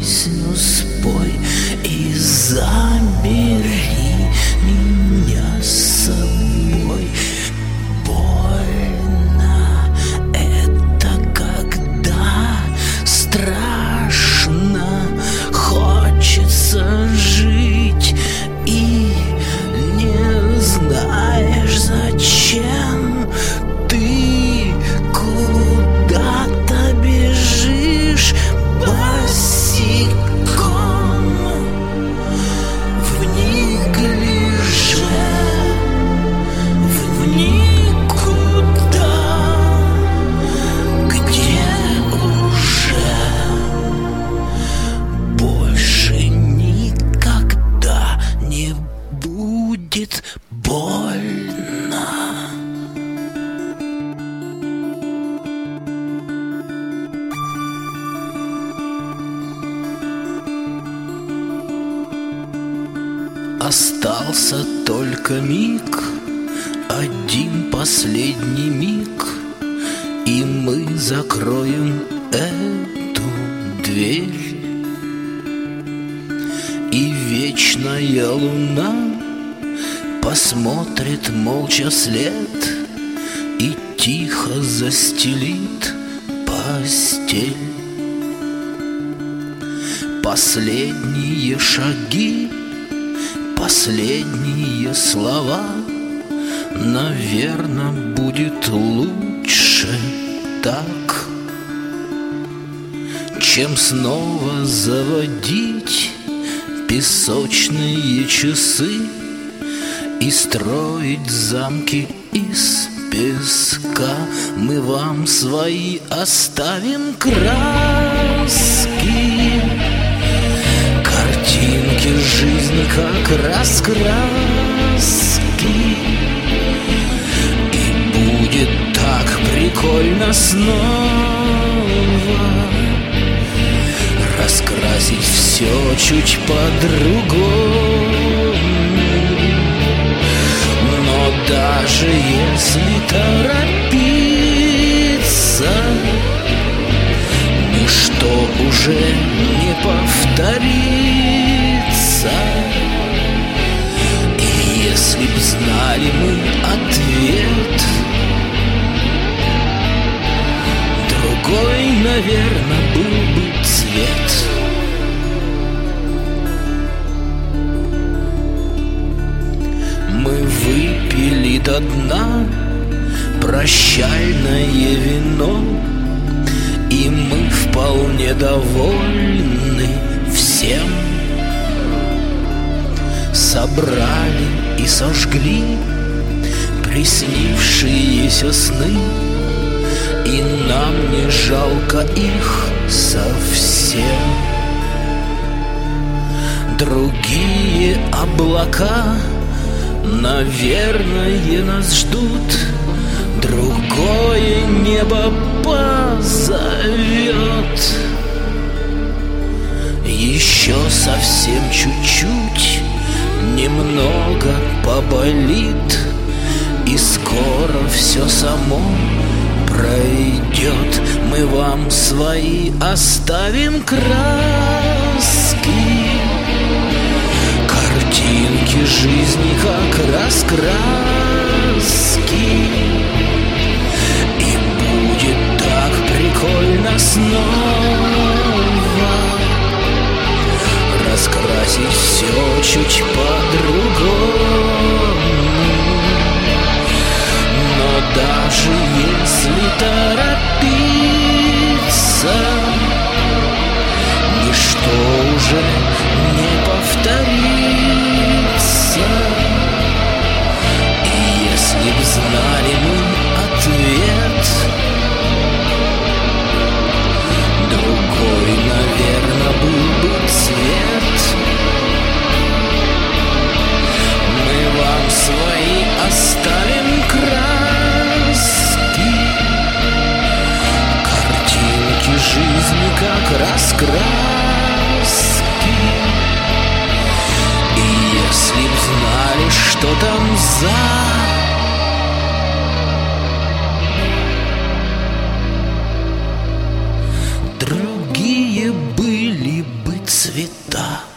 песню спой и забери меня с собой. Больно это когда страшно, хочется жить и не знаешь зачем ты куда-то бежишь босиком в неглиже, в никуда, где уже больше никогда не будет больно. Остался только миг, один последний миг, и мы закроем эту дверь. И вечная луна посмотрит молча след и тихо застелит постель. Последние шаги, последние слова, наверно, будет лучше так, чем снова заводить песочные часы и строить замки из песка. Мы вам свои оставим краски, картинки жизни как раскраски. И будет так прикольно снова раскрасить все чуть по-другому. Но даже если торопиться, ничто уже не повторится. И если б знали мы ответ, другой, наверно, был бы цвет. Мы выпили до дна прощальное вино, и мы вполне довольны всем. Собрали и сожгли приснившиеся сны, и нам не жалко их совсем. Другие облака, наверное, нас ждут, другое небо позовет. Еще совсем чуть-чуть, немного поболит, и скоро все само пройдет. Мы вам свои оставим краски, картинки жизни как раскраски. И будет так прикольно снова раскрасить все чуть по-другому. Но даже если торопиться, ничто уже не повторится. И если б знали мы ответ, другой, наверно, был бы цвет. Мы вам свои оставим краски, картинки жизни как раскраски. И если б знали, что там за, другие были бы цвета.